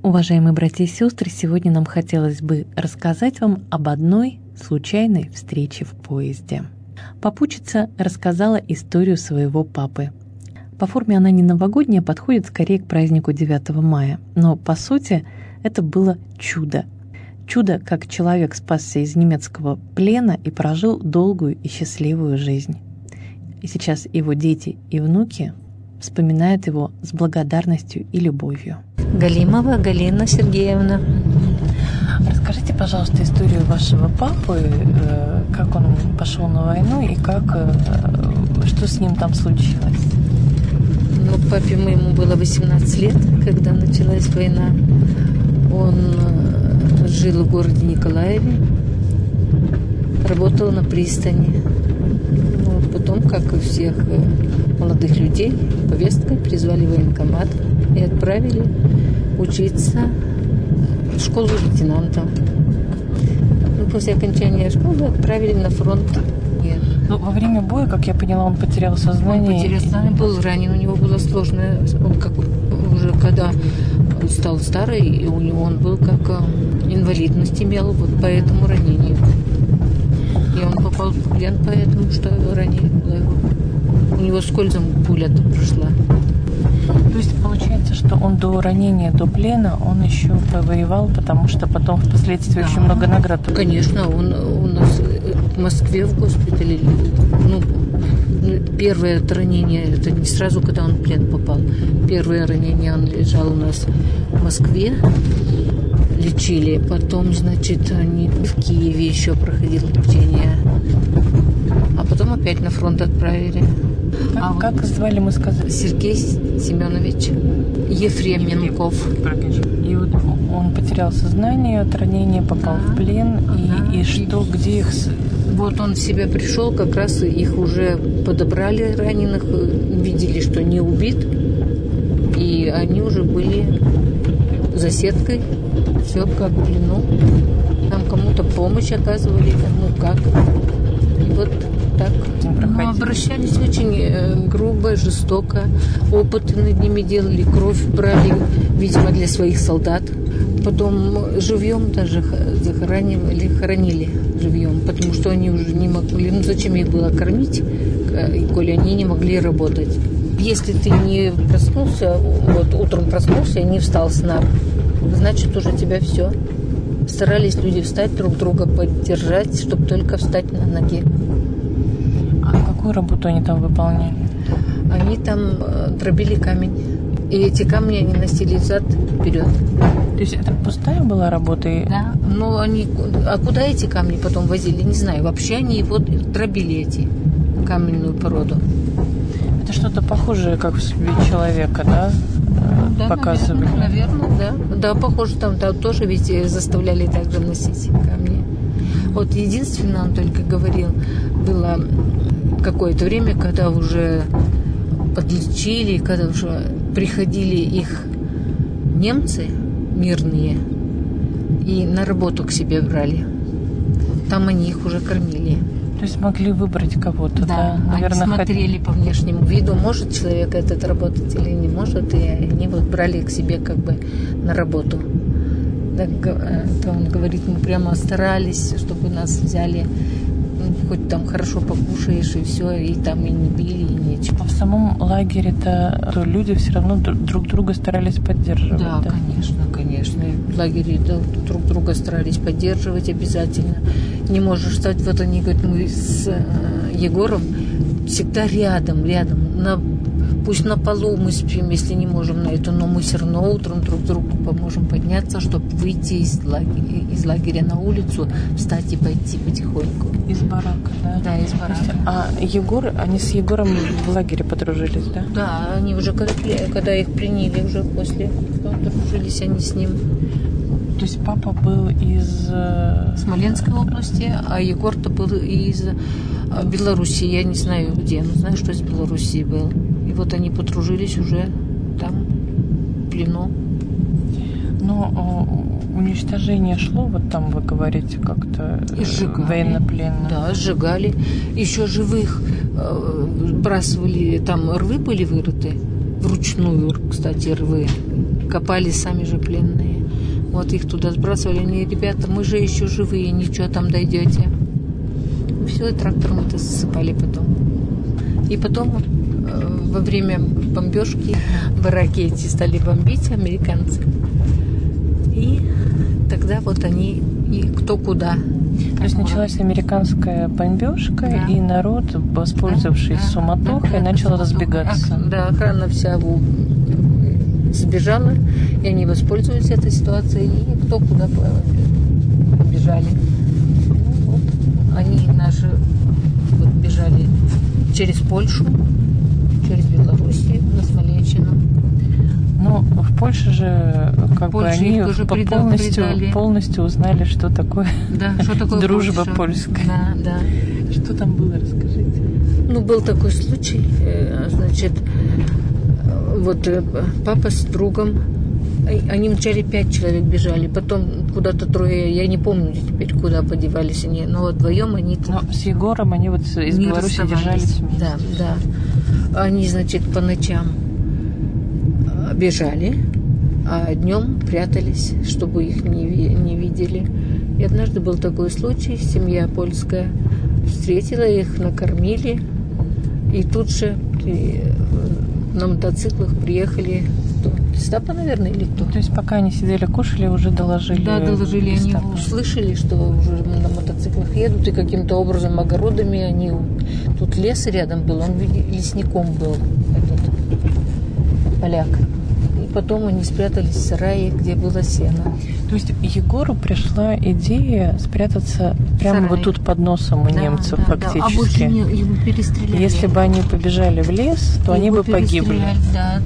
Уважаемые братья и сестры, сегодня нам хотелось бы рассказать вам об одной случайной встрече в поезде. Попутчица рассказала историю своего папы. По форме она не новогодняя, подходит скорее к празднику 9 мая. Но, по сути, это было чудо. Чудо, как человек спасся из немецкого плена и прожил долгую и счастливую жизнь. И сейчас его дети и внуки вспоминают его с благодарностью и любовью. Галимова Галина Сергеевна. Расскажите, пожалуйста, историю вашего папы, как он пошел на войну и что с ним там случилось? Папе моему было 18 лет, когда началась война. Он жил в городе Николаеве, работал на пристани. Потом, как и всех молодых людей, повесткой призвали в военкомат и отправили учиться в школу лейтенанта. После окончания школы отправили на фронт. Во время боя, как я поняла, он потерял сознание. Он потерял сознание, был ранен, у него было сложное, он уже когда стал старый, он был как инвалидность имел, поэтому ранение. И он попал в плен, поэтому что ранение было его. У него скользом пуля-то прошла. То есть получается, что он до ранения, до плена, он еще повоевал, потому что потом впоследствии очень много наград. Конечно, он у нас в Москве в госпитале. Первое ранение, это не сразу, когда он в плен попал. Первое ранение он лежал у нас в Москве, лечили. Потом, значит, они в Киеве еще проходил лечение. А потом опять на фронт отправили. Как звали, мы сказали? Сергей Семенович Ефременков. И вот он потерял сознание от ранения, попал в плен. И что, где их... Вот он в себя пришел, как раз их уже подобрали раненых, видели, что не убит. И они уже были за сеткой, все как в плену. Там кому-то помощь оказывали, как. И вот так. Обращались очень грубо, жестоко. Опыты над ними делали, кровь брали, видимо, для своих солдат. Потом живьем даже хоронили живьем, потому что они уже не могли, зачем их было кормить, коли они не могли работать. Если ты не проснулся, утром проснулся и не встал с нар, значит, уже тебя все. Старались люди встать, друг друга поддержать, чтобы только встать на ноги. А какую работу они там выполняли? Они там дробили камень. И эти камни они носили взад-вперед. То есть это пустая была работа? Да. А куда эти камни потом возили, не знаю. Вообще они дробили эти каменную породу. Это что-то похожее, как в себе человека, да? Да, показывали? Наверное, да. Да, похоже, там тоже ведь заставляли также носить камни. Вот единственное, он только говорил, было какое-то время, когда уже подлечили, когда уже приходили их немцы мирные и на работу к себе брали. Там они их уже кормили. То есть могли выбрать кого-то, да? Наверное, они смотрели по внешнему виду, может человек этот работать или не может, и они брали к себе как бы на работу. Так, он говорит, мы прямо старались, чтобы нас взяли, хоть там хорошо покушаешь и все, и там и не били, и ничего. А в самом лагере-то люди все равно друг друга старались поддерживать, да? Да, конечно. В лагере друг друга старались поддерживать обязательно. Не можешь встать, вот они говорят, мы с Егором всегда рядом, пусть на полу мы спим, если не можем на это, но мы все равно утром друг другу поможем подняться, чтобы выйти из лагеря на улицу, встать и пойти потихоньку. Из барака, да? Да, из барака. Они с Егором в лагере подружились, да? Да, они уже, когда их приняли, уже после, подружились они с ним. То есть папа был из... Смоленской области, а Егор-то был из Белоруссии. Я не знаю где, но знаю, что из Белоруссии был. И вот они подружились уже там, в плену. Но уничтожение шло, вот там вы говорите, как-то военнопленных. Да, сжигали. Еще живых бросали, там рвы были вырыты, вручную, кстати, рвы. Копали сами же пленные. Вот их туда сбрасывали. Они: ребята, мы же еще живые, ничего, там дойдете. Все, и трактором это засыпали потом. И потом во время бомбежки бараки эти стали бомбить американцы. И тогда вот они и кто куда. То есть началась американская бомбежка, да. И народ, воспользовавшись суматохой, начал разбегаться. Да, охрана вся сбежала, и они воспользовались этой ситуацией, и кто куда бежали. Ну, вот, они наши вот бежали через Польшу, через Белоруссию на Смоленщину. Ну, в Польше же как бы они полностью узнали, что такое, что такое дружба Польша. Польская. Да, да. Что там было, расскажите. Ну, был такой случай, значит, вот папа с другом, они вначале 5 человек бежали, потом куда-то 3, я не помню теперь, куда подевались они, но вот вдвоем они... Но с Егором они вот из Беларуси держались вместе. Да, да. Они, значит, по ночам бежали, а днем прятались, чтобы их не видели. И однажды был такой случай, семья польская встретила их, накормили, и тут же на мотоциклах приехали гестапо, наверное, или кто? То есть пока они сидели, кушали, уже доложили? Да, доложили. Они услышали, что уже на мотоциклах едут, и каким-то образом огородами они... Тут лес рядом был, он лесником был, этот поляк. И потом они спрятались в сарае, где было сено. То есть Егору пришла идея спрятаться прямо вот тут под носом у немцев, фактически. Да. А больше его перестреляли. Если бы они побежали в лес, то они бы погибли. Да.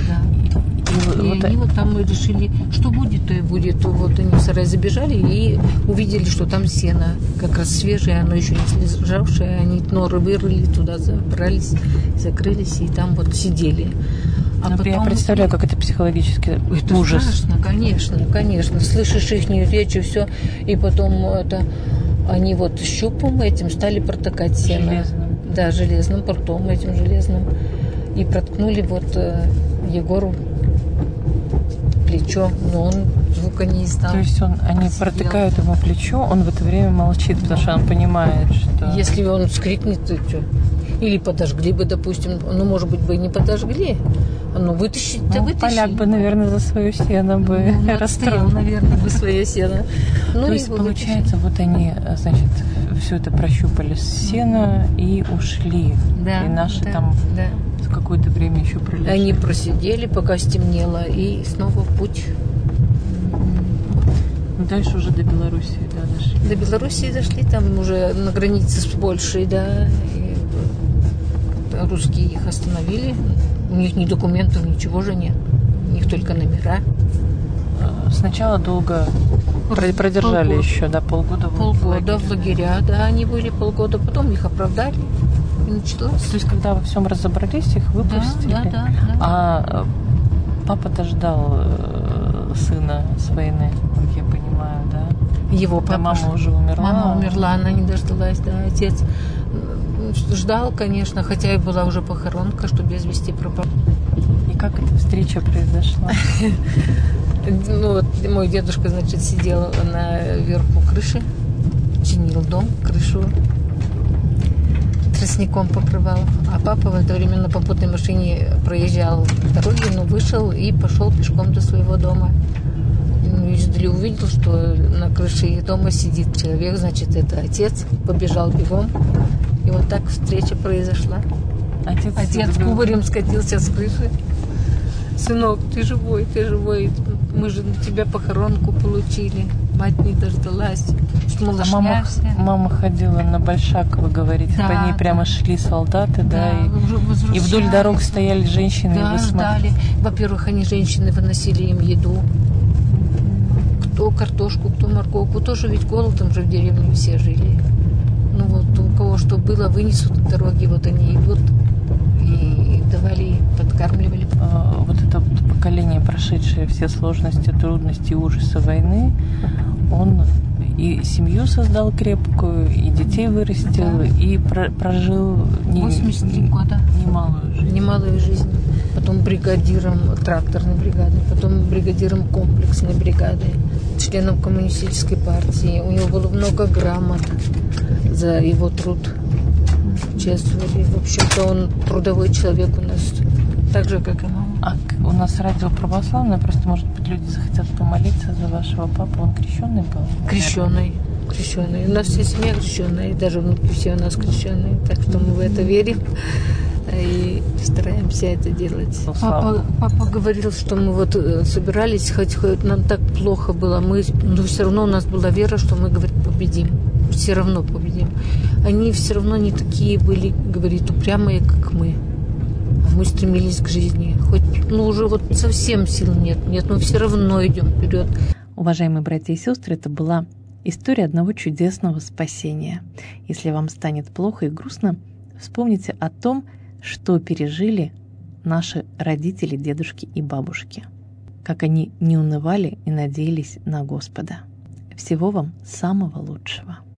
И они вот там решили, что будет, то и будет. Вот они в сарай забежали и увидели, что там сено как раз свежее, оно еще не слежавшее. Они норы вырыли, туда забрались, закрылись и там вот сидели. А потом... Я представляю, как это психологически это ужас. Страшно, конечно. Слышишь их речь и все. И потом они вот щупом этим стали протыкать сено. Железным. Да, железным портом этим железным. И проткнули вот Егору плечо, но он звука не издал. То есть они протыкают ему плечо, он в это время молчит, потому что он понимает, что... Если он вскрикнет, то что? Или подожгли бы, допустим. Ну, может быть, бы и не подожгли. Ну, вытащить-то вытащили. Поляк бы, наверное, за свое сено бы расстроил. Наверное, бы свое сено. То есть, получается, вот они, значит, все это прощупали с сена и ушли. Да, и наши там какое-то время еще пролежали. Они просидели, пока стемнело, и снова в путь. Дальше уже до Белоруссии, дошли. До Белоруссии дошли, там уже на границе с Польшей, И русские их остановили. У них ни документов, ничего же нет. У них только номера. Сначала долго продержали еще, полгода. Полгода в лагеря, они были полгода. Потом их оправдали. И началось. То есть, когда во всем разобрались, их выпустили. Да. А папа-то ждал сына с войны, как я понимаю, да? Его папа. Мама уже умерла. Мама умерла, она не дождалась, Отец ждал, конечно, хотя и была уже похоронка, что без вести пропал. И как эта встреча произошла? Ну, вот мой дедушка, значит, сидел наверху крыши, чинил дом, крышу тростником покрывал. А папа в это время на попутной машине проезжал дороги, вышел и пошел пешком до своего дома. Издали увидел, что на крыше дома сидит человек, значит, это отец. Побежал бегом. И вот так встреча произошла. Отец кубарем скатился с крыши. Сынок, ты живой. Мы же на тебя похоронку получили. Мать не дождалась. Мама ходила на Большаково, говорит. По ней прямо шли солдаты, и вдоль дорог стояли женщины. Да, ждали. Во-первых, женщины выносили им еду. Кто картошку, кто морковку. Тоже ведь голодом же в деревне все жили. Ну вот у кого что было, вынесут на дороги, вот они идут и давали, подкармливали. Вот это поколение, прошедшее все сложности, трудности, ужасы войны, Он и семью создал крепкую, и детей вырастил, и прожил 83 года. Немалую жизнь. Потом бригадиром тракторной бригады, потом бригадиром комплексной бригады, членом коммунистической партии. У него было много грамот за его труд. Чествовали. В общем-то, он трудовой человек у нас, так же, как и мама. А у нас радио православное, просто, может быть, люди захотят помолиться за вашего папу. Он крещеный был? Крещеный. У нас вся семья крещеная, и даже внуки все у нас крещеные, так что мы в это верим и стараемся это делать. Папа говорил, что мы вот собирались, хоть нам так плохо было, но все равно у нас была вера, что мы, говорит, победим. Все равно победим. Они все равно не такие были, говорит, упрямые, как мы. А мы стремились к жизни. Хоть, уже вот совсем сил нет, но все равно идем вперед. Уважаемые братья и сестры, это была история одного чудесного спасения. Если вам станет плохо и грустно, вспомните о том, что пережили наши родители, дедушки и бабушки. Как они не унывали и надеялись на Господа. Всего вам самого лучшего.